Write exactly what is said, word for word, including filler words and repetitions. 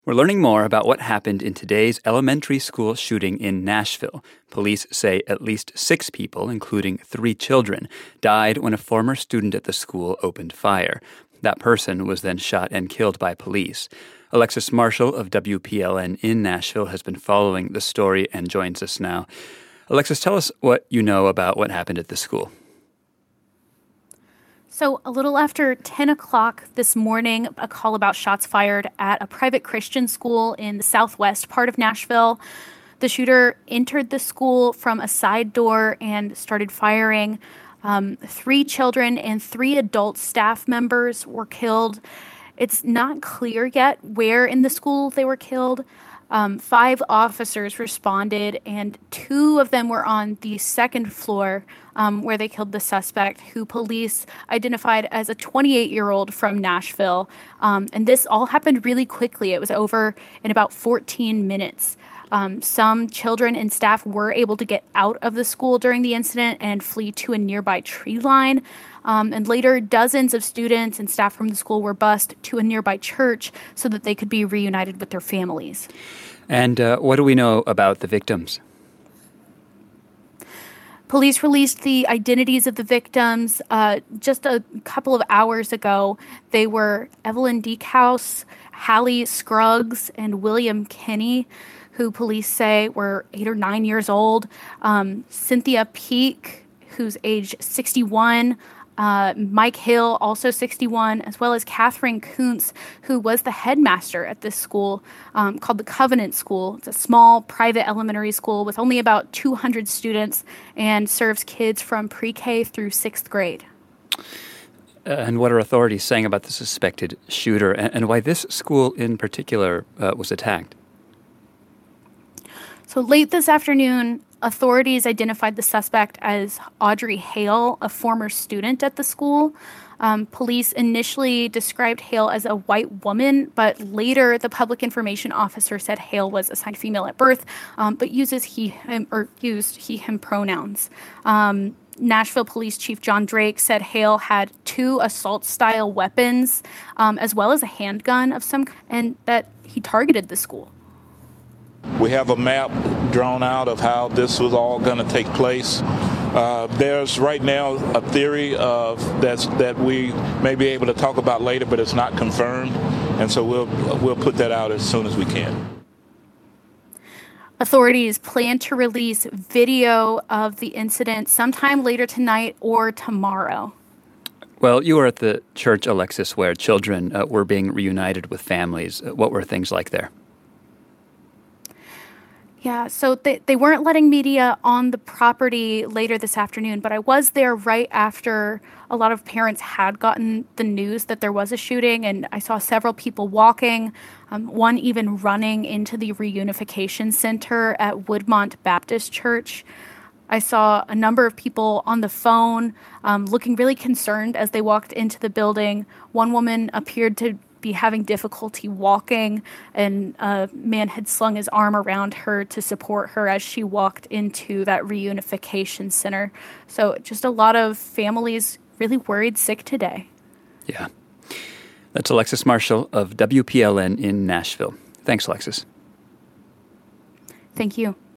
We're learning more about what happened in today's elementary school shooting in Nashville. Police say at least six people, including three children, died when a former student at the school opened fire. That person was then shot and killed by police. Alexis Marshall of W P L N in Nashville has been following the story and joins us now. Alexis, tell us what you know about what happened at the school. So a little after ten o'clock this morning, a call about shots fired at a private Christian school in the southwest part of Nashville. The shooter entered the school from a side door and started firing. Um, three children and three adult staff members were killed. It's not clear yet where in the school they were killed. Um, five officers responded, and two of them were on the second floor um, where they killed the suspect, who police identified as a twenty-eight-year-old from Nashville. Um, and this all happened really quickly. It was over in about fourteen minutes. Um, some children and staff were able to get out of the school during the incident and flee to a nearby tree line. Um, and later, dozens of students and staff from the school were bused to a nearby church so that they could be reunited with their families. And uh, what do we know about the victims? Police released the identities of the victims uh, just a couple of hours ago. They were Evelyn Deekhouse, Hallie Scruggs, and William Kinney, who police say were eight or nine years old. Um, Cynthia Peak, who's age sixty-one, uh, Mike Hill, also sixty-one, as well as Catherine Kuntz, who was the headmaster at this school um, called the Covenant School. It's a small private elementary school with only about two hundred students and serves kids from pre-K through sixth grade. Uh, and what are authorities saying about the suspected shooter and, and why this school in particular uh, was attacked? So late this afternoon, authorities identified the suspect as Audrey Hale, a former student at the school. Um, police initially described Hale as a white woman, but later the public information officer said Hale was assigned female at birth, um, but uses he him, or used he him pronouns. Um, Nashville Police Chief John Drake said Hale had two assault-style weapons, um, as well as a handgun of some, and that he targeted the school. We have a map drawn out of how this was all going to take place. Uh, there's right now a theory of that's that we may be able to talk about later, but it's not confirmed, and so we'll we'll put that out as soon as we can. Authorities plan to release video of the incident sometime later tonight or tomorrow. Well, you were at the church, Alexis, where children uh, were being reunited with families. What were things like there? Yeah, so they, they weren't letting media on the property later this afternoon, but I was there right after a lot of parents had gotten the news that there was a shooting, and I saw several people walking, um, one even running into the reunification center at Woodmont Baptist Church. I saw a number of people on the phone um, looking really concerned as they walked into the building. One woman appeared to be having difficulty walking, and a man had slung his arm around her to support her as she walked into that reunification center. So just a lot of families really worried sick today. Yeah. That's Alexis Marshall of W P L N in Nashville. Thanks, Alexis. Thank you.